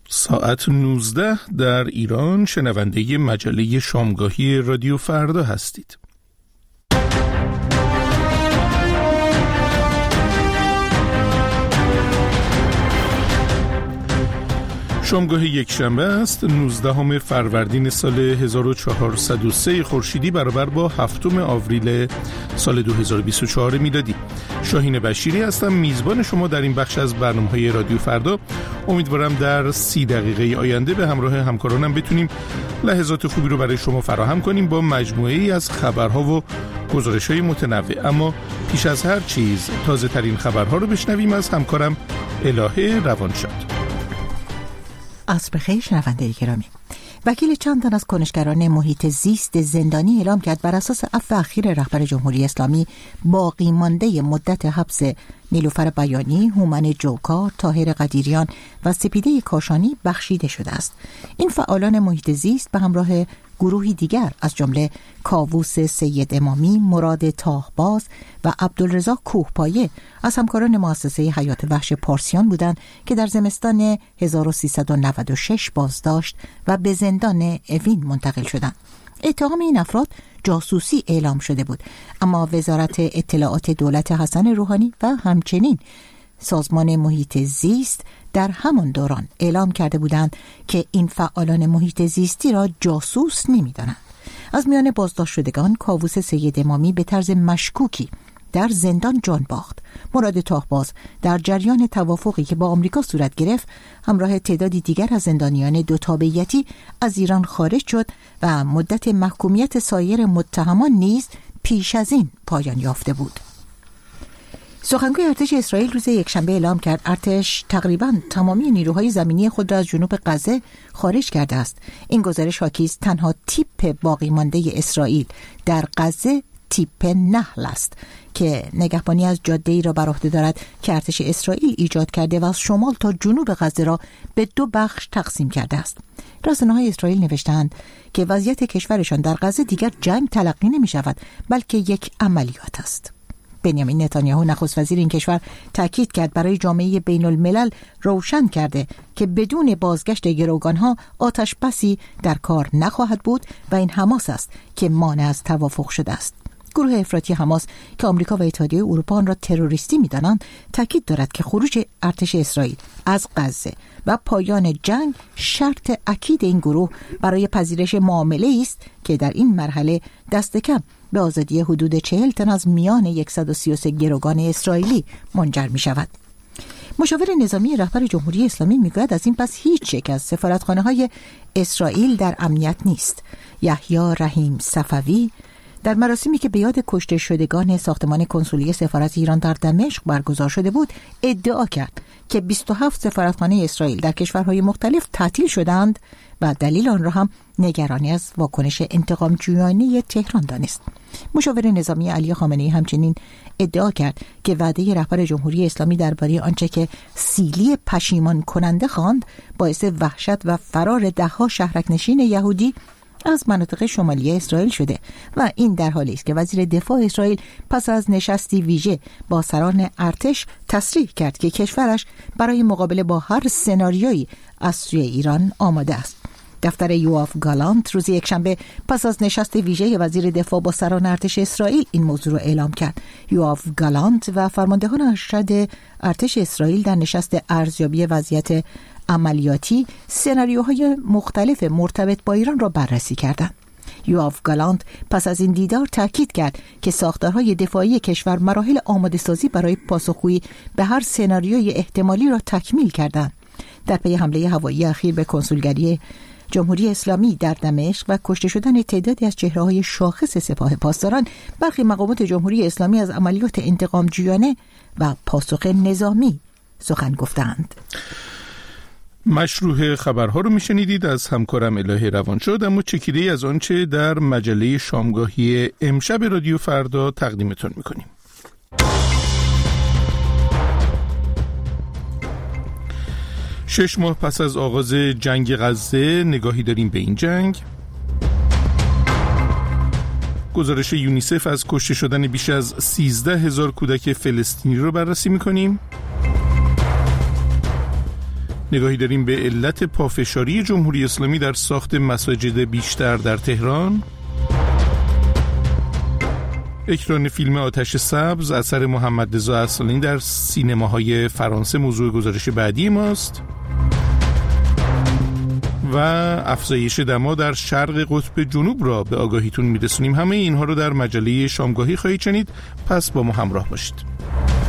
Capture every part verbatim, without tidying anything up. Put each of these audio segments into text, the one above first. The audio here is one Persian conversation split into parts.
ساعت نوزده در ایران شنونده مجله شامگاهی رادیو فردا هستید. شامگاه یک شنبه است، نوزدهم فروردین سال هزار و چهارصد و سه خورشیدی برابر با هفتم آوریل سال دو هزار و بیست و چهار میلادی. شاهین بشیری هستم، میزبان شما در این بخش از برنامه‌های رادیو فردا. امیدوارم در سی دقیقه آینده به همراه همکارانم بتونیم لحظات خوبی رو برای شما فراهم کنیم با مجموعه‌ای از خبرها و گزارش‌های متنوع. اما پیش از هر چیز تازه ترین خبرها رو بشنویم از همکارم الهه روانشاد. عصر بخیر شنونده گرامی. وکیل چند تن از کنشگران محیط زیست زندانی اعلام کرد بر اساس عفو اخیر رهبر جمهوری اسلامی باقی مانده مدت حبس نیلوفر بیانی، هومن جوکار، طاهر قدیریان و سپیده کاشانی بخشیده شده است. این فعالان محیط زیست به همراه گروهی دیگر از جمله کاووس سید امامی، مراد تاهباز و عبدالرضا کوهپایه از همکاران مؤسسه حیات وحش پارسیان بودند که در زمستان هزار و سیصد و نود و شش بازداشت و به زندان اوین منتقل شدند. اتهام این افراد جاسوسی اعلام شده بود، اما وزارت اطلاعات دولت حسن روحانی و همچنین سازمان محیط زیست در همان دوران اعلام کرده بودند که این فعالان محیط زیستی را جاسوس نمی‌دانند. از میان بازداشت شدگان کاووس سید امامی به طرز مشکوکی در زندان جان باخت. مراد تاهباز در جریان توافقی که با آمریکا صورت گرفت همراه تعدادی دیگر از زندانیان دو تابعیتی از ایران خارج شد و مدت محکومیت سایر متهمان نیز پیش از این پایان یافته بود. سخنگوی ارتش اسرائیل روز یکشنبه اعلام کرد ارتش تقریباً تمامی نیروهای زمینی خود را از جنوب غزه خارج کرده است. این گزارش حاکی است تنها تیپ باقی مانده اسرائیل در غزه تیپ نحل است که نگهبانی از جاده‌ای را بر عهده دارد که ارتش اسرائیل ایجاد کرده و از شمال تا جنوب غزه را به دو بخش تقسیم کرده است. رسانه‌های اسرائیل نوشتند که وضعیت کشورشان در غزه دیگر جنگ تلقی نمی‌شود، بلکه یک عملیات است. بنیامین نتانیاهو نخست وزیر این کشور تاکید کرد برای جامعه بین الملل روشن کرده که بدون بازگشت گروگانها آتش بسی در کار نخواهد بود و این حماس است که مانع از توافق شده است. گروه افراطی حماس که آمریکا و اتحادیه اروپا آن را تروریستی می‌دانند تاکید دارد که خروج ارتش اسرائیل از غزه و پایان جنگ شرط اکید این گروه برای پذیرش معامله است که در این مرحله دست کم به آزادی حدود چهل تن از میان صد و سی و سه گروگان اسرائیلی منجر می شود. مشاور نظامی رهبر جمهوری اسلامی می گوید از این پس هیچ یک از سفارتخانه های اسرائیل در امنیت نیست. یحیی رحیم صفوی در مراسمی که به یاد کشته شدگان ساختمان کنسولی سفارت ایران در دمشق برگزار شده بود ادعا کرد که بیست و هفت سفارتخانه اسرائیل در کشورهای مختلف تعطیل شدند و دلیل آن را هم نگرانی از واکنش انتقام جویانه تهران دانست. مشاور نظامی علی خامنه‌ای همچنین ادعا کرد که وعده رهبر جمهوری اسلامی درباره آنچه که سیلی پشیمان کننده خواند باعث وحشت و فرار ده‌ها شهرک‌نشین یهودی از مناطق شمالی اسرائیل شده و این در حالی است که وزیر دفاع اسرائیل پس از نشستی ویژه با سران ارتش تصریح کرد که کشورش برای مقابله با هر سناریویی از سوی ایران آماده است. دفتر یواف گالانت روز یکشنبه پس از نشست ویژه وزیر دفاع با سران ارتش اسرائیل این موضوع را اعلام کرد. یواف گالانت و فرماندهان ارشد ارتش اسرائیل در نشست ارزیابی وضعیت عملیاتی سناریوهای مختلف مرتبط با ایران را بررسی کردند. یواف گالانت پس از این دیدار تاکید کرد که ساختارهای دفاعی کشور مراحل آماده سازی برای پاسخگویی به هر سناریوی احتمالی را تکمیل کردند. در پی حمله هوایی اخیر به کنسولگری جمهوری اسلامی در دمشق و کشته شدن تعدادی از چهره‌های شاخص سپاه پاسداران، برخی مقامات جمهوری اسلامی از عملیات انتقام جویانه و پاسخ نظامی سخن گفتند. مشروع خبرها رو میشنیدید از همکارم الهه روانشاد، اما چکیده‌ای از آنچه در مجله شامگاهی امشب رادیو فردا تقدیمتون میکنیم. شش ماه پس از آغاز جنگ غزه نگاهی داریم به این جنگ. گزارش یونیسف از کشته شدن بیش از سیزده هزار کودک فلسطینی رو بررسی میکنیم. نگاهی داریم به علت پافشاری جمهوری اسلامی در ساخت مساجد بیشتر در تهران. اکران فیلم آتش سبز اثر محمد رضا اصلانی در سینماهای فرانسه موضوع گزارش بعدی ماست. و افزایش دما در شرق قطب جنوب را به آگاهیتون میرسونیم. همه اینها رو در مجله شامگاهی خواهید شنید، پس با ما همراه باشید.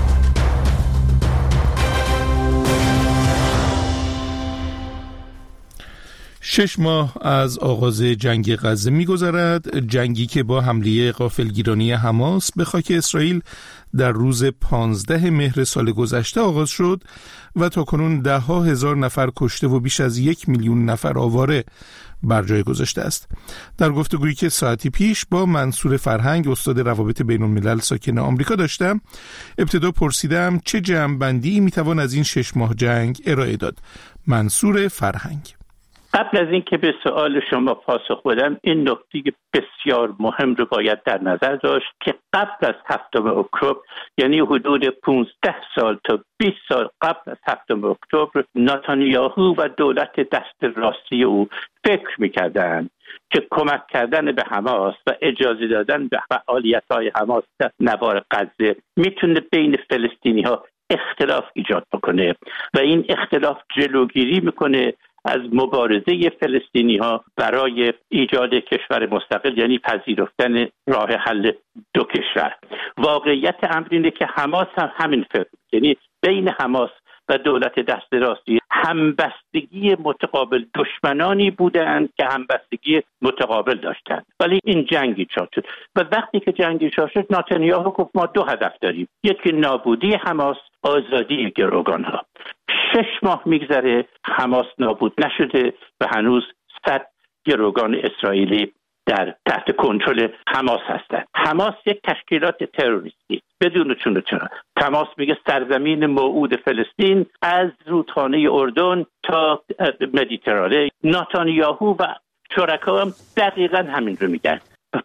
شش ماه از آغاز جنگ غزه می‌گذرد، جنگی که با حمله غافلگیرانه حماس به خاک اسرائیل در روز پانزده مهر سال گذشته آغاز شد و تاکنون ده ها هزار نفر کشته و بیش از یک میلیون نفر آواره بر جای گذاشته است. در گفتگویی که ساعتی پیش با منصور فرهنگ استاد روابط بین الملل ساکن آمریکا داشتم، ابتدا پرسیدم چه جمع‌بندی میتوان از این شش ماه جنگ ارائه داد. منصور فرهنگ: قبل از این که به سوال شما پاسخ بدم، این نکته بسیار مهم رو باید در نظر داشت که قبل از هفتم اکتبر، یعنی حدود پانزده سال تا بیست سال قبل از هفتم اکتبر، نتانیاهو و دولت دست راستی او فکر می‌کردند که کمک کردن به حماس و اجازه دادن به فعالیت‌های حماس در نوار غزه میتونه بین فلسطینی‌ها اختلاف ایجاد بکنه و این اختلاف جلوگیری میکنه از مبارزه فلسطینی ها برای ایجاد کشور مستقل، یعنی پذیرفتن راه حل دو کشور. واقعیت امر اینه که حماس هم همین فکر، یعنی بین حماس و دولت دست راستی همبستگی متقابل، دشمنانی بودند که همبستگی متقابل داشتند، ولی این جنگی ایجاد شد و وقتی که جنگی ایجاد شد نتانیاهو گفت ما دو هدف داریم، یکی نابودی حماس، آزادی گروگان ها. شش ماه میگذره حماس نابود نشده و هنوز صد گروگان اسرائیلی در تحت کنترل حماس هستند. حماس یک تشکیلات تروریستی بدون چون و چرا. حماس میگه سرزمین موعود فلسطین از رودخانه اردن تا مدیترانه. نتانیاهو و شرکا هم دقیقاً همین رو میگن.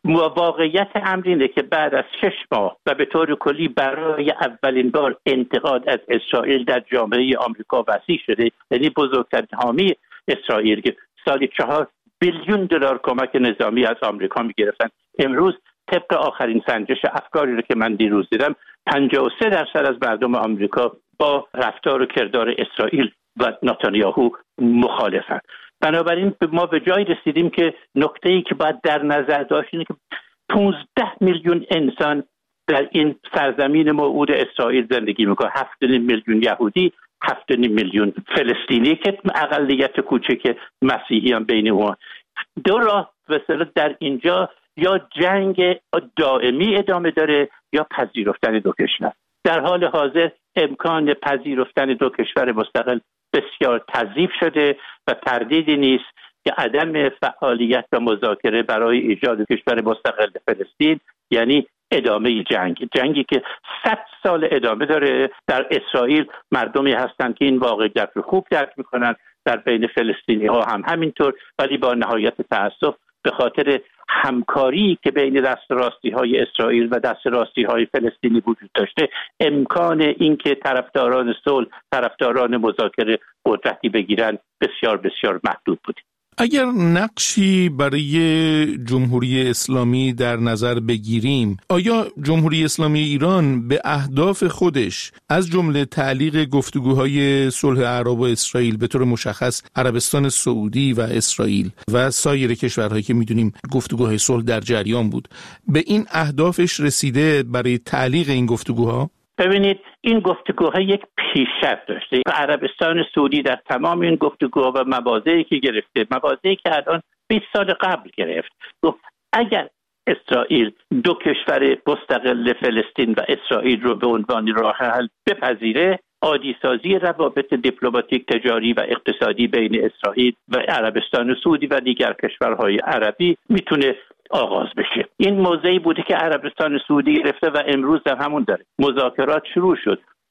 واقعیت امر اینه که بعد از شش ماه و به طور کلی برای اولین بار انتقاد از اسرائیل در جامعه آمریکا وسیع شده، یعنی بزرگترین حامی اسرائیل که سالی چهار بیلیون دلار کمک نظامی از آمریکا میگرفتن، امروز طبق آخرین سنجش افکاری رو که من دیروز دیدم پنجاه و سه درصد از مردم آمریکا با رفتار و کردار اسرائیل و نتانیاهو مخالفن. بنابراین ما به جایی رسیدیم که نکته‌ای که باید در نظر داشت اینه که پانزده میلیون انسان در این سرزمین موعود اسرائیل زندگی میکنه، هفت میلیون یهودی، هفت میلیون فلسطینی که اقلیت کوچک مسیحی هم بین اونها. دو راه مثلا در اینجا یا جنگ دائمی ادامه داره یا پذیرفتن دو کشور. در حال حاضر امکان پذیرفتن دو کشور مستقل بسیار تضعیف شده و تردیدی نیست که عدم فعالیت و مذاکره برای ایجاد کشور مستقل فلسطین یعنی ادامه جنگ، جنگی که صد سال ادامه داره. در اسرائیل مردمی هستند که این واقعیت رو خوب درک میکنن، در بین فلسطینی ها هم همینطور، ولی با نهایت تأسف به خاطر همکاری که بین دست راستی های اسرائیل و دست راستی های فلسطینی وجود داشته، امکان اینکه طرفداران صلح، طرفداران مذاکره قدرتی بگیرن بسیار بسیار محدود بود. اگر نقشی برای جمهوری اسلامی در نظر بگیریم، آیا جمهوری اسلامی ایران به اهداف خودش از جمله تعلیق گفتگوهای صلح عرب و اسرائیل، به طور مشخص عربستان سعودی و اسرائیل و سایر کشورهایی که میدونیم گفتگوهای صلح در جریان بود، به این اهدافش رسیده برای تعلیق این گفتگوها؟ ببینید این گفتگوها یک پیشرفت داشته. عربستان سعودی در تمام این گفتگوها و مواضعی که گرفته، مواضعی که الان بیست سال قبل گرفت، گفت اگر اسرائیل دو کشور مستقل فلسطین و اسرائیل رو به عنوان راه حل بپذیره، عادی سازی روابط دیپلماتیک، تجاری و اقتصادی بین اسرائیل و عربستان سعودی و دیگر کشورهای عربی میتونه آغاز بشه. این موضعی بوده که عربستان سعودی گرفته و امروز در همون داره. مذاکرات شروع شد.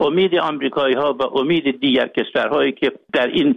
امید آمریکایی‌ها و امید دیگر کشورهایی که در این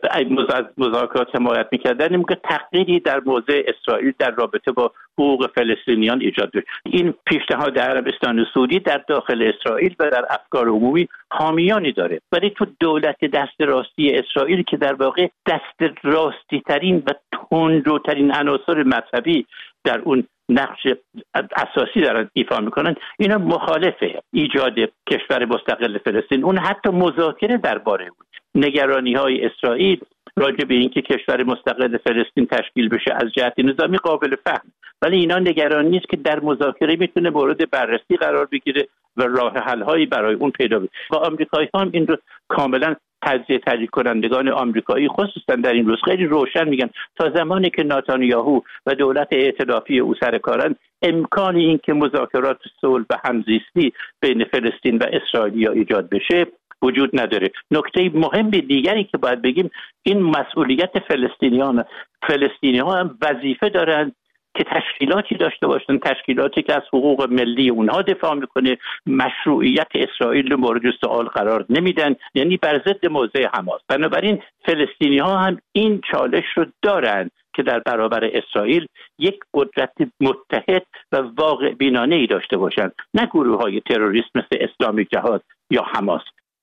مذاکرات حمایت می‌کردن این که تغییری در موضع اسرائیل در رابطه با حقوق فلسطینیان ایجاد بشه. این پیشنهاد عربستان سعودی در داخل اسرائیل و در افکار عمومی حامیانی داره، ولی تو دولت دست راستی اسرائیل که در واقع دست راستی ترین و تندروترین عناصر مذهبی در اون نقش اساسی دارن ایفا میکنن، اینا مخالف ایجاد کشور مستقل فلسطین. اون حتی مذاکره درباره بود نگرانی های اسرائیل راجع به اینکه کشور مستقل فلسطین تشکیل بشه از جهت نظامی قابل فهم، ولی اینا نگرانی نیست که در مذاکره میتونه مورد بررسی قرار بگیره و راه حل هایی برای اون پیدا بشه. و آمریکایی هم این رو کاملا تجزیه تحلیل کنندگان آمریکایی خصوصا در این روز خیلی روشن میگن تا زمانی که نتانیاهو و دولت ائتلافی او سر کارن، امکان این که مذاکرات صلح و همزیستی بین فلسطین و اسرائیل ایجاد بشه وجود نداره. نکته مهم دیگری که باید بگیم این مسئولیت فلسطینیان فلسطینی‌ها هم وظیفه دارن که تشکیلاتی داشته باشن، تشکیلاتی که از حقوق ملی اونها دفاع میکنه، مشروعیت اسرائیل رو مورد سوال قرار نمیدن، یعنی بر ضد موضع حماس. بنابراین فلسطینی ها هم این چالش رو دارن که در برابر اسرائیل یک قدرت متحد و واقع بینانه ای داشته باشن، نه گروه های تروریست مثل اسلامی جهاد یا حماس.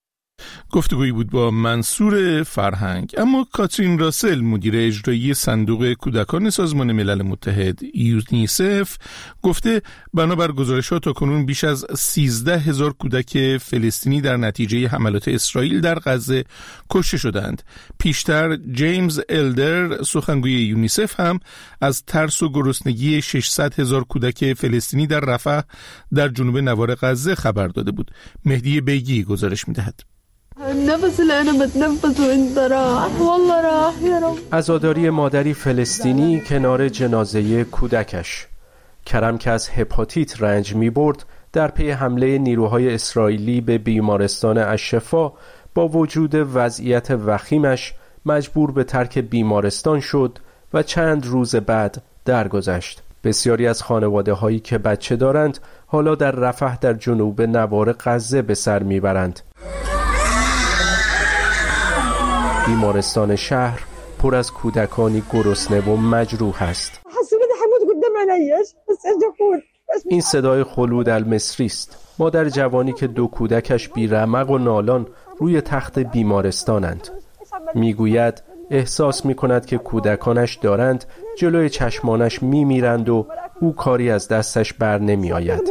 گفتگویی بود با منصور فرهنگ. اما کاترین راسل مدیر اجرایی صندوق کودکان سازمان ملل متحد یونیسف گفته بنابر گزارشات تاکنون بیش از سیزده هزار کودک فلسطینی در نتیجه حملات اسرائیل در غزه کشته شدند. پیشتر جیمز الدر سخنگوی یونیسف هم از ترس و گرسنگی ششصد هزار کودک فلسطینی در رفح در جنوب نوار غزه خبر داده بود. مهدی بیگی گزارش می‌دهد. النفس اللي انا بتنفسه انت راح والله راح يا رب. عزاداری مادری فلسطینی کنار جنازه کودکش. کرم که از هپاتیت رنج می برد در پی حمله نیروهای اسرائیلی به بیمارستان الشفا با وجود وضعیت وخیمش مجبور به ترک بیمارستان شد و چند روز بعد درگذشت. بسیاری از خانواده هایی که بچه دارند حالا در رفح در جنوب نوار غزه به سر میبرند. بیمارستان شهر پر از کودکانی گرسنه و مجروح است. این صدای خلود المصری است، مادر جوانی که دو کودکش بیرمق و نالان روی تخت بیمارستانند. میگوید احساس میکند که کودکانش دارند جلوی چشمانش میمیرند و او کاری از دستش بر نمی آید.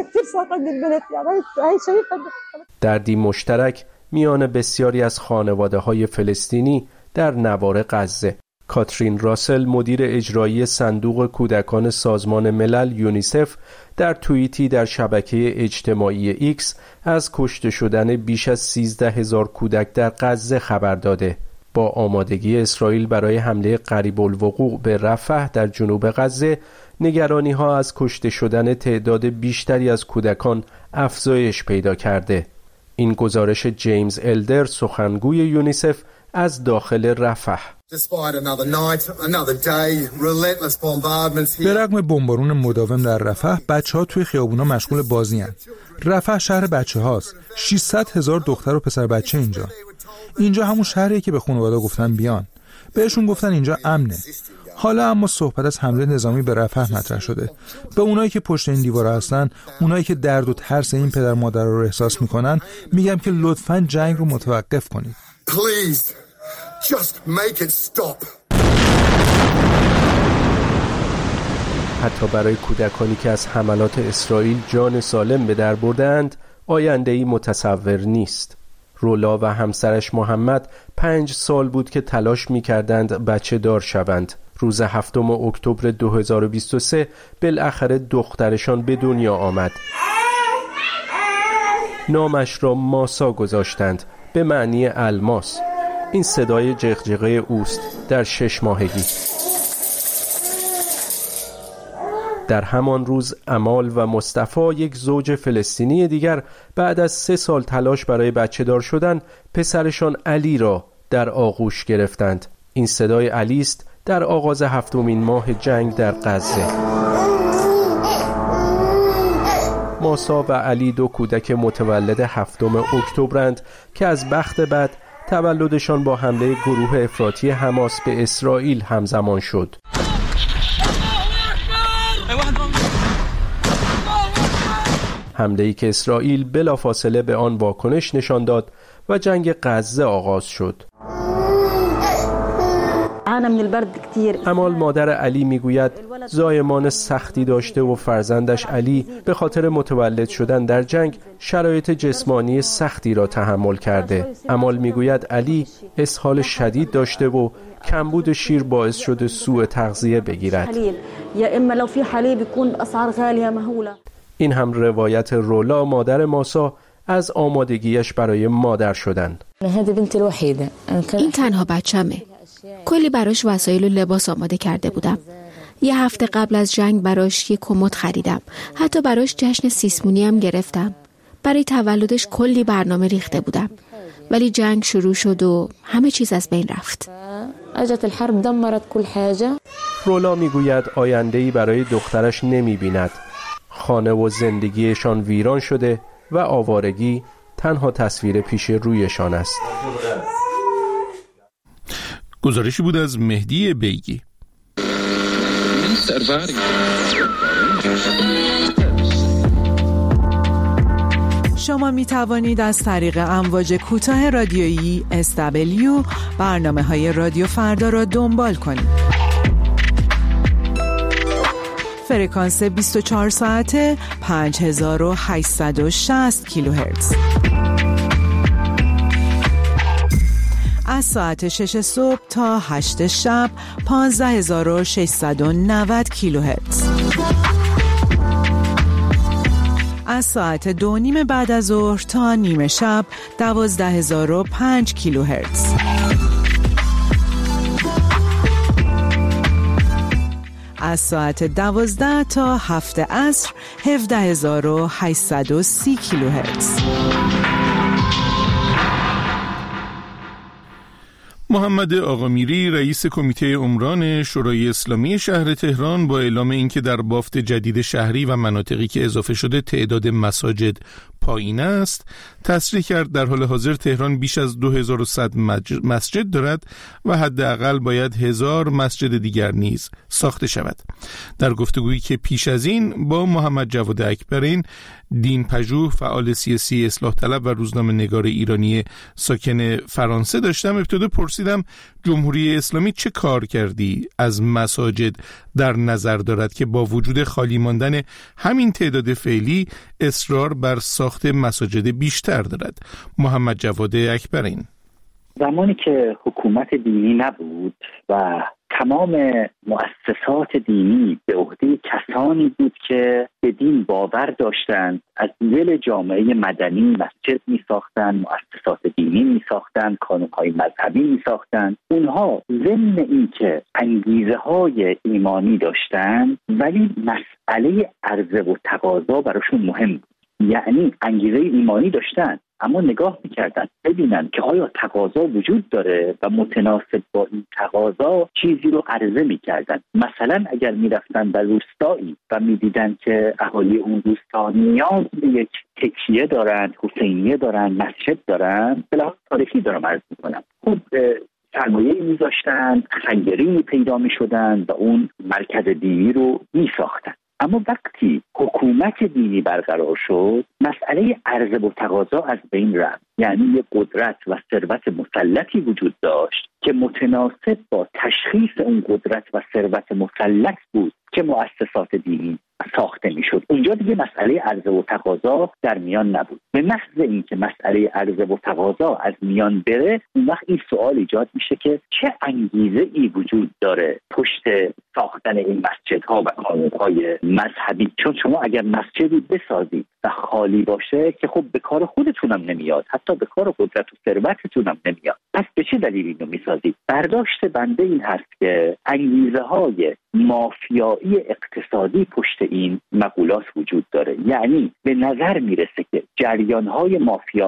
دردی مشترک میان بسیاری از خانواده های فلسطینی در نوار غزه. کاترین راسل مدیر اجرایی صندوق کودکان سازمان ملل یونیسف در توییتی در شبکه اجتماعی ایکس از کشته شدن بیش از سیزده هزار کودک در غزه خبر داده. با آمادگی اسرائیل برای حمله قریب الوقوع به رفح در جنوب غزه، نگرانی ها از کشته شدن تعداد بیشتری از کودکان افزایش پیدا کرده. این گزارش جیمز الدر سخنگوی یونیسف از داخل رفح. به رغم بمبارون مداوم در رفح، بچه‌ها توی خیابونا مشغول بازی هستند. رفح شهر بچه‌هاست. ششصد هزار دختر و پسر بچه اینجا. اینجا همون شهریه که به خانواده گفتن بیان. بهشون گفتن اینجا امنه. حالا اما صحبت از حمله نظامی به رفح مطرح شده. به اونایی که پشت این دیوار هستن، اونایی که درد و ترس این پدر مادر رو احساس میکنن، میگم که لطفاً جنگ رو متوقف کنید. Please, just make it stop. حتی برای کودکانی که از حملات اسرائیل جان سالم به در بردند، آینده‌ای متصور نیست. رولا و همسرش محمد پنج سال بود که تلاش می‌کردند بچه دار شوند. روز هفتم اکتبر دو هزار و بیست و سه بالاخره دخترشان به دنیا آمد. نامش را ماسا گذاشتند، به معنی الماس. این صدای جغجغه اوست در شش ماهگی. در همان روز امال و مصطفی، یک زوج فلسطینی دیگر، بعد از سه سال تلاش برای بچه دار شدن پسرشان علی را در آغوش گرفتند. این صدای علی است در آغاز هفتمین ماه جنگ در غزه. ماسا و علی دو کودک متولد هفتم اکتبرند که از بخت بد تولدشان با حمله گروه افراطی حماس به اسرائیل همزمان شد. حمله‌ای که اسرائیل بلافاصله به آن واکنش نشان داد و جنگ غزه آغاز شد. امال مادر علی میگوید زایمان سختی داشته و فرزندش علی به خاطر متولد شدن در جنگ شرایط جسمانی سختی را تحمل کرده. امال میگوید علی اسهال شدید داشته و کمبود شیر باعث شده سوء تغذیه بگیرد. این هم روایت رولا مادر ماسا از آمادگیش برای مادر شدن. این تنها بچمه. کلی براش وسایل و لباس آماده کرده بودم. یه هفته قبل از جنگ براش یه کمد خریدم. حتی براش جشن سیسمونی هم گرفتم. برای تولدش کلی برنامه ریخته بودم. ولی جنگ شروع شد و همه چیز از بین رفت. اجت الحرب دمرت كل حاجه. رولا میگوید آینده‌ای برای دخترش نمیبیند. خانه و زندگیشان ویران شده و آوارگی تنها تصویر پیش رویشان است. گزارشی بود از مهدی بیگی. شما می توانید از طریق امواج کوتاه رادیویی اس دبلیو برنامه های رادیو فردا را دنبال کنید. فرکانس بیست و چهار ساعته پنج هزار و هشتصد و شصت کیلوهرتز. از ساعت شش صبح تا هشت شب پانزده هزار و ششصد و نود کیلوهرتز. از ساعت دو نیم بعد از ظهر تا نیمه شب دوازده هزار و پنج کیلوهرتز. از ساعت دوازده تا هفت عصر هفده هزار و هشتصد و سی کیلوهرتز. محمد آقامیری رئیس کمیته عمران شورای اسلامی شهر تهران با اعلام اینکه در بافت جدید شهری و مناطقی که اضافه شده تعداد مساجد پایین است، تصریح کرد در حال حاضر تهران بیش از دو هزار و صد مسجد دارد و حداقل باید هزار مسجد دیگر نیز ساخته شود. در گفتگویی که پیش از این با محمد جواد اکبرین، دین پژوه، فعال سیاسی اصلاح طلب و روزنامه نگار ایرانی ساکن فرانسه داشتم، ابتدا پرسیدم جمهوری اسلامی چه کار کردی از مساجد در نظر دارد که با وجود خالی ماندن همین تعداد فعلی اصرار بر ساخت مساجد بیشتر دارد. محمد جواد اکبرین: زمانی که حکومت دینی نبود و تمام مؤسسات دینی به عهده کسانی بود که به دین باور داشتند، از دل جامعه مدنی مسجد می ساختند، مؤسسات دینی می ساختند، کانونهای مذهبی می ساختند. اونها ضمن این که انگیزه های ایمانی داشتند ولی مسئله عرضه و تقاضا براشون مهم بود. یعنی انگیزه ایمانی داشتن اما نگاه میکردن ببینن که آیا تقاضا وجود داره و متناسب با این تقاضا چیزی رو عرضه میکردن. مثلا اگر میرفتن در روستایی و میدیدن که اهالی اون روستا نیاز به یک تکیه دارن، حسینیه دارن، مسجد دارن، بلا تاریخی دارم عرض میکنم، خوب سرمایه‌ای میذاشتن، خنگری پیدا میشدن و اون مرکز دینی رو میساختن. اما وقتی حکومت دینی برقرار شد، مسئله عرضه و تقاضا از بین رفت. یعنی یک قدرت و ثروت مسلطی وجود داشت که متناسب با تشخیص اون قدرت و ثروت مسلط بود که مؤسسات دینی ساخته میشد. اونجا دیگه مسئله عرضه و تقاضا در میان نبود. به محض اینکه مسئله عرضه و تقاضا از میان بره، اون وقت این سوال ایجاد میشه که چه انگیزه ای وجود داره پشت ساختن این مسجدها و کانونهای مذهبی. چون شما اگر مسجدی بسازید و خالی باشه که خب به کار خودتونم نمیاد، حتی به کار قدرت و ثروتتونم نمیاد. پس به چه دلیلی اینو میسازید؟ برداشت بنده این هست که انگیزه های مافیایی اقتصادی پشت این مقولات وجود داره. یعنی به نظر میرسه که جریان‌های مافیایی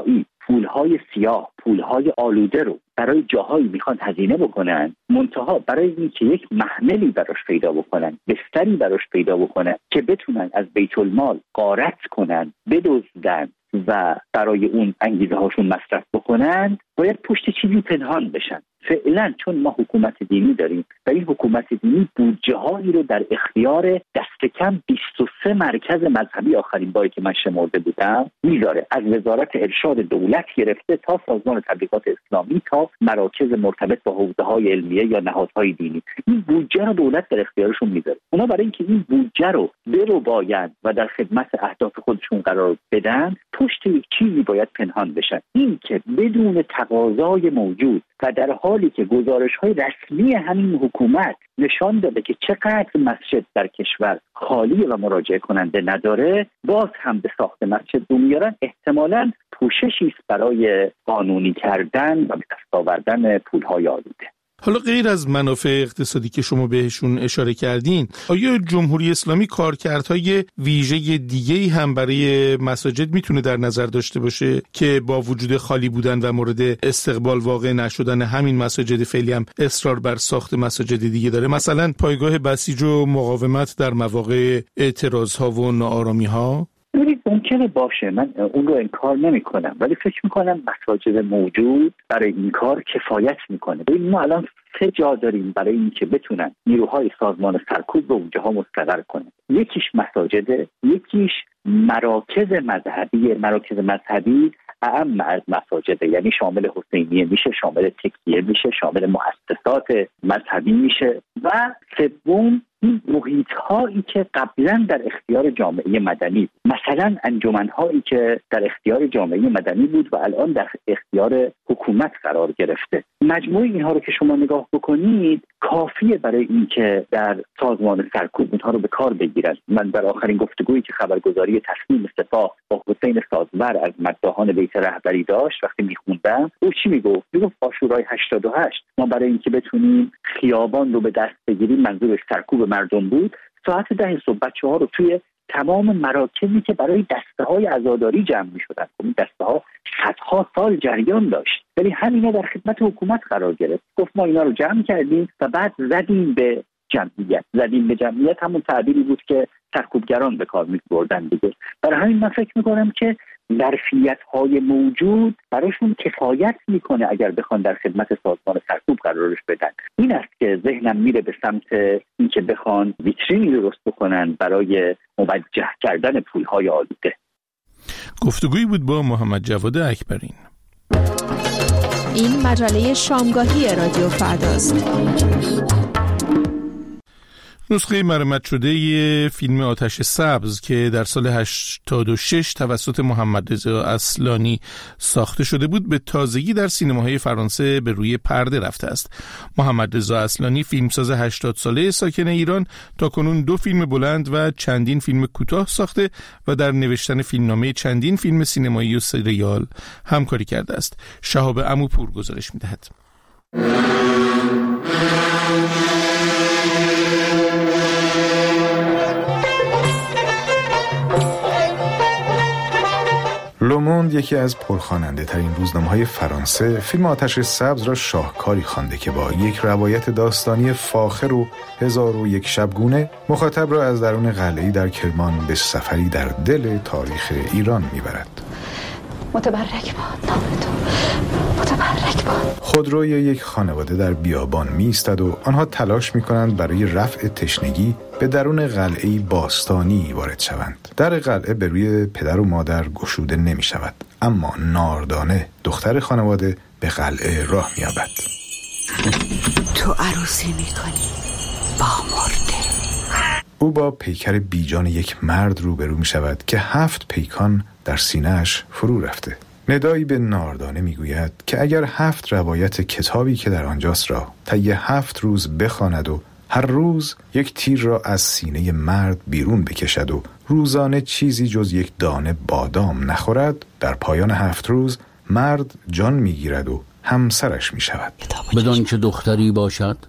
پولهای سیاه، پولهای آلوده رو برای جاهایی میخوان هزینه بکنن، منتها برای اینکه یک محملی براش پیدا بکنن، بستری براش پیدا بکنن که بتونن از بیت المال غارت کنن، بدزدن و برای اون انگیزه هاشون مصرف بکنن، باید پشت چیزی پنهان بشن. فعلا چون ما حکومت دینی داریم و این حکومت دینی بودجه هایی رو در اختیار دست کم بیست و سه مرکز مذهبی، آخرین باری که من شمرده بودم، میذاره، از وزارت ارشاد دولت گرفته تا سازمان تبلیغات اسلامی تا مراکز مرتبط با حوزه های علمیه یا نهادهای دینی، این بودجه رو دولت در اختیارشون میذاره. اونا برای اینکه این بودجه رو بربایند و در خدمت اهداف خودشون قرار بدن، پشت یک چیزی باید پنهان بشن. این که بدون تقاضای موجود و در حالی که گزارش‌های رسمی همین حکومت نشان داده که چقدر مسجد در کشور خالی و مراجعه کننده نداره، باز هم به ساخت مسجد رو میارن، احتمالاً پوششی است برای قانونی کردن و به دست آوردن پول‌های آلوده. حالا غیر از منافع اقتصادی که شما بهشون اشاره کردین، آیا جمهوری اسلامی کارکردهای ویژه دیگه‌ای هم برای مساجد میتونه در نظر داشته باشه که با وجود خالی بودن و مورد استقبال واقع نشدن همین مساجد فعلی هم اصرار بر ساخت مساجد دیگه داره؟ مثلا پایگاه بسیج و مقاومت در مواقع اعتراضها و ناآرامی‌ها؟ ممکنه باشه، من اون رو انکار نمی کنم، ولی فکر میکنم مساجد موجود برای این کار کفایت میکنه. ببین ما الان سه جا داریم برای اینکه بتونن نیروهای سازمان سرکوب به اونجاها مستقر کنن. یکیش مساجده، یکیش مراکز مذهبی. مراکز مذهبی اعم از مساجده، یعنی شامل حسینیه میشه، شامل تکیه میشه، شامل مؤسسات مذهبی میشه، و سوم این محیط هایی که قبلا در اختیار جامعه مدنی، مثلا انجمن هایی که در اختیار جامعه مدنی بود و الان در اختیار حکومت قرار گرفته. مجموع اینها رو که شما نگاه بکنید کافیه برای اینکه در سازمان سرکوب اینها رو به کار بگیرن. من در آخرین گفتگویی که خبرگزاری تصمیم سپاه با حسین سازور از مداحان بیت رهبری داشت وقتی میخوندم، او چی میگفت؟ میگفت عاشورای هشتاد و هشت ما برای اینکه بتونیم خیابان رو به دست بگیریم، منظورش سرکوب مردم بود، ساعت ده صبح بچه ها رو توی تمام مراکزی که برای دسته های عزاداری جمع می شدن، این دسته ها صدها سال جریان داشت، ولی همینا در خدمت حکومت قرار گرفت. گفت ما اینا رو جمع کردیم و بعد زدیم به جمعیت. زدیم به جمعیت همون تعبیری بود که سرکوبگران به کار می بردن دیگه. برای همین من فکر می کنم که ظرفیت‌های موجود براشون کفایت میکنه اگر بخوان در خدمت سازمان سرکوب قرارش بدن. این است که ذهنم میره به سمت اینکه بخوان ویترینی درست بکنن برای موجه کردن پولهای آلوده. گفتگویی بود با محمد جواد اکبرین. این مجله شامگاهی رادیو فرداست. نسخه مرمت شده ی فیلم آتش سبز که در سال هشتاد و شش توسط محمد رضا اصلانی ساخته شده بود به تازگی در سینماهای فرانسه به روی پرده رفته است. محمد رضا اصلانی فیلمساز هشتاد ساله ساکن ایران تاکنون دو فیلم بلند و چندین فیلم کوتاه ساخته و در نوشتن فیلمنامه چندین فیلم سینمایی و سریال همکاری کرده است. شهاب عموپور گزارش می‌دهد. لوموند، یکی از پرخواننده ترین روزنامه‌های فرانسه، فیلم آتش سبز را شاهکاری خوانده که با یک روایت داستانی فاخر و هزار و یک شبگونه مخاطب را از درون قلعه‌ای در کرمان به سفری در دل تاریخ ایران میبرد. متبرک باد نام تو، متبرک باد. خودروی یک خانواده در بیابان می ایستد و آنها تلاش می کنند برای رفع تشنگی به درون قلعه‌ای باستانی وارد شوند. در قلعه به روی پدر و مادر گشوده نمی شود، اما ناردانه دختر خانواده به قلعه راه می یابد. تو عروسی می کنی با مرده. او با پیکر بیجان یک مرد روبرو می شود که هفت پیکان در سینه‌اش فرو رفته. ندایی به ناردانه میگوید که اگر هفت روایت کتابی که در آنجاست را طی هفت روز بخواند و هر روز یک تیر را از سینه مرد بیرون بکشد و روزانه چیزی جز یک دانه بادام نخورد، در پایان هفت روز مرد جان میگیرد و همسرش میشود. بدان که دختری باشد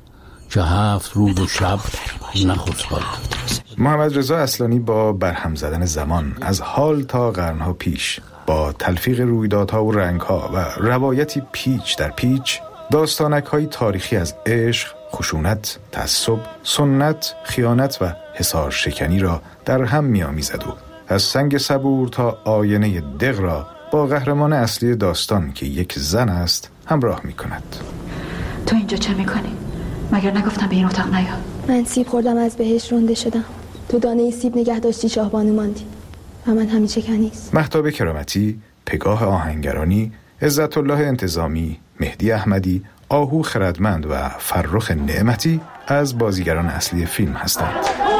که هفت روز و شب نخسبد. محمد رضا اصلانی با برهم زدن زمان از حال تا قرنها پیش، با تلفیق رویدادها و رنگها و روایتی پیچ در پیچ، داستانک‌های تاریخی از عشق، خشونت، تعصب، سنت، خیانت و حصار شکنی را در هم می‌آمیزد و از سنگ صبور تا آینه دق را با قهرمان اصلی داستان که یک زن است همراه می‌کند. تو اینجا چه می‌کنی؟ مگر نگفتم به این اتاق نیا؟ من سیب خوردم از بهش رونده شدم. تو دانه سیب نگه داشتی شاهبانو ماندی و من همیشه کنیز. مهتاب کرامتی، پگاه آهنگرانی، عزت الله انتظامی، مهدی احمدی، آهو خردمند و فرخ نعمتی از بازیگران اصلی فیلم هستند.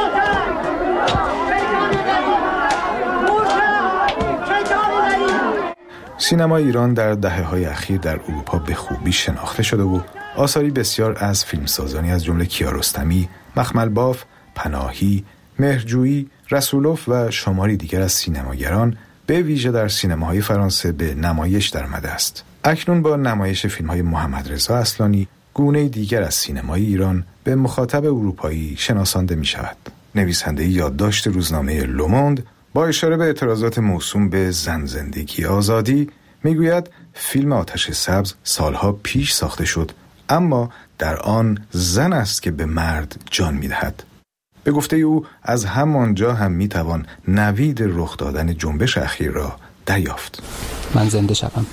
سینما ایران در دهه‌های اخیر در اروپا به خوبی شناخته شده و آثاری بسیار از فیلمسازانی از جمله کیارستمی، مخمل باف، پناهی، مهرجویی، رسولوف و شماری دیگر از سینماگران به ویژه در سینماهای فرانسه به نمایش درآمده است. اکنون با نمایش فیلم‌های محمد رضا اصلانی گونه دیگر از سینمای ایران به مخاطب اروپایی شناسانده می‌شود. نویسنده یادداشت روزنامه لوموند با اشاره به اعتراضات موسوم به زن زندگی آزادی میگوید فیلم آتش سبز سالها پیش ساخته شد، اما در آن زن است که به مرد جان می‌دهد. به گفته او از همانجا هم میتوان نوید رخ دادن جنبش اخیر را دریافت. من زنده شدم.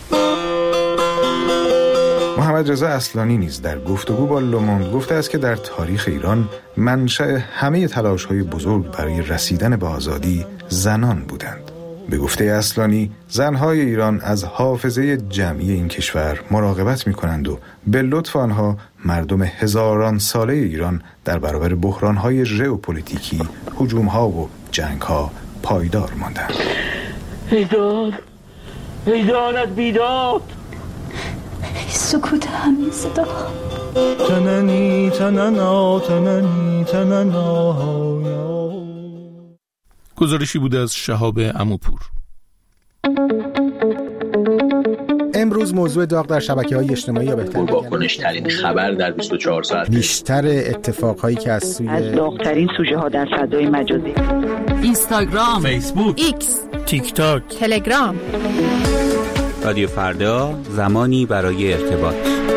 محمد رضا اصلانی نیز در گفتگو با لوموند گفته است که در تاریخ ایران منشأ همه تلاش‌های بزرگ برای رسیدن به آزادی زنان بودند. به گفته اصلانی زنهای ایران از حافظه جمعی این کشور مراقبت می‌کنند و به لطف آنها مردم هزاران ساله ایران در برابر بحران‌های ژئوپلیتیکی، هجوم‌ها و جنگ‌ها پایدار ماندند. بیداد بیداد بیداد سکوت همین صدا تننی تننا تننی تننا. گزارشی بوده از شهاب عموپور. امروز موضوع داغ در شبکه‌های اجتماعی یا بهتر واکنش‌ترین خبر در بیست و چهار ساعت، بیشتر اتفاقهایی که از سوی از داغ‌ترین سوژه‌ها در فضای مجازی، اینستاگرام، فیسبوک، ایکس، تیک تاک، تلگرام. رادیو فردا، زمانی برای ارتباط.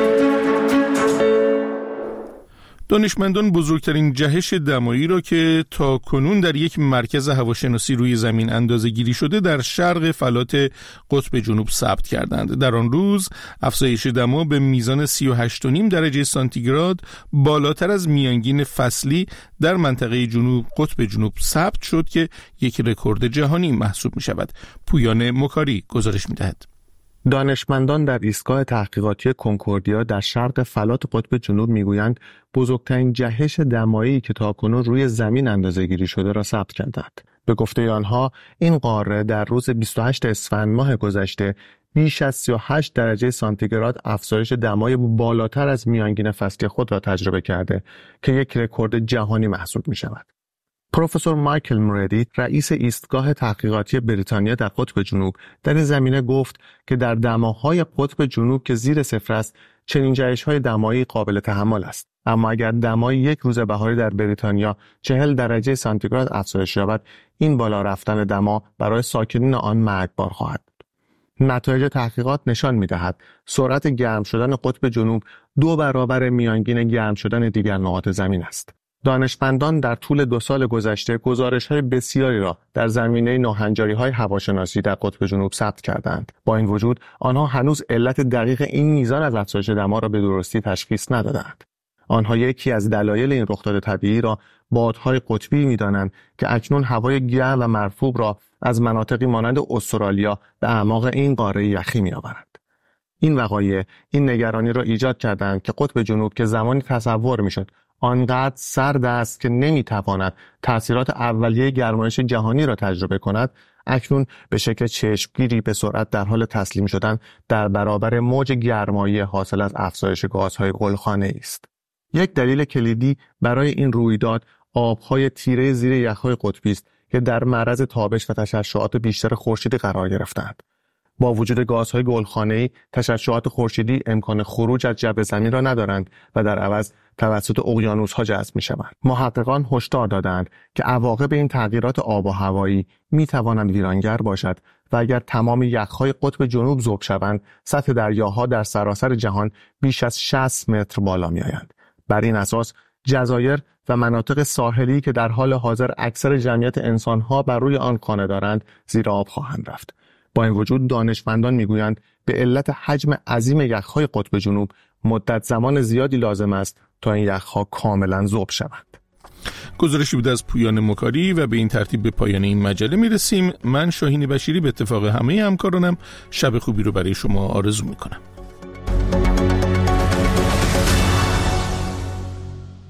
دانشمندان بزرگترین جهش دمایی را که تا کنون در یک مرکز هواشناسی روی زمین اندازه‌گیری شده در شرق فلات قطب جنوب ثبت کردند. در آن روز افزایش دما به میزان سی و هشت و نیم درجه سانتیگراد بالاتر از میانگین فصلی در منطقه جنوب قطب جنوب ثبت شد که یک رکورد جهانی محسوب می شود. پویان مکاری گزارش می دهد. دانشمندان در ایستگاه تحقیقاتی کنکوردیا در شرق فلات قطب جنوب میگویند بزرگترین جهش دمایی که تاکنون روی زمین اندازه‌گیری شده را ثبت کردند. به گفته آنها این قاره در روز بیست و هشتم اسفند ماه گذشته بیش از سی و هشت درجه سانتیگراد افزایش دمای بالاتر از میانگین فصلی خود را تجربه کرده که یک رکورد جهانی محسوب می شود. پروفسور مایکل موردی رئیس ایستگاه تحقیقاتی بریتانیا در قطب جنوب در این زمینه گفت که در دماهای قطب جنوب که زیر صفر است چنین جهش‌های دمایی قابل تحمل است، اما اگر دمای یک روز بهاری در بریتانیا چهل درجه سانتیگراد افزایش یابد این بالا رفتن دما برای ساکنین آن مرگبار خواهد بود. نتایج تحقیقات نشان می‌دهد سرعت گرم شدن قطب جنوب دو برابر میانگین گرم شدن دیگر نقاط زمین است. دانشمندان در طول دو سال گذشته گزارش‌های بسیاری را در زمینه ناهنجاری‌های هواشناسی در قطب جنوب ثبت کردند. با این وجود آنها هنوز علت دقیق این میزان از افزایش دما را به درستی تشخیص ندادند. آنها یکی از دلایل این رخداد طبیعی را بادهای قطبی می‌دانند که اکنون هوای گرم و مرطوب را از مناطقی مانند استرالیا به اعماق این قاره یخی می‌آورند. این وقایع این نگرانی را ایجاد کردند که قطب جنوب که زمانی تصور می‌شد آنقدر سرد است که نمیتواند تأثیرات اولیه گرمایش جهانی را تجربه کند، اکنون به شکل چشمگیری به سرعت در حال تسلیم شدن در برابر موج گرمایی حاصل از افزایش گازهای گلخانه است. یک دلیل کلیدی برای این رویداد آبهای تیره زیر یخهای قطبی است که در معرض تابش و تشعشعات بیشتر خورشیدی قرار گرفتند. با وجود گازهای گلخانه‌ای، تشعشعات خورشیدی امکان خروج از جو زمین را ندارند و در عوض توسط اقیانوس‌ها جذب می‌شوند. محققان هشدار دادند که عواقب این تغییرات آب و هوایی می‌توانند ویرانگر باشد و اگر تمام یخ‌های قطب جنوب ذوب شوند، سطح دریاها در سراسر جهان بیش از شصت متر بالا می‌آیند. بر این اساس جزایر و مناطق ساحلی که در حال حاضر اکثر جمعیت انسان‌ها بر روی آن خانه دارند زیر آب خواهند رفت. با این وجود دانشمندان میگویند به علت حجم عظیم یخ‌های قطب جنوب مدت زمان زیادی لازم است تا این یخ‌ها کاملا ذوب شوند. گزارشی بود از پویان مکاری و به این ترتیب به پایان این مجله میرسیم. من شاهین بشیری به اتفاق همه همکارانم شب خوبی رو برای شما آرزو میکنم.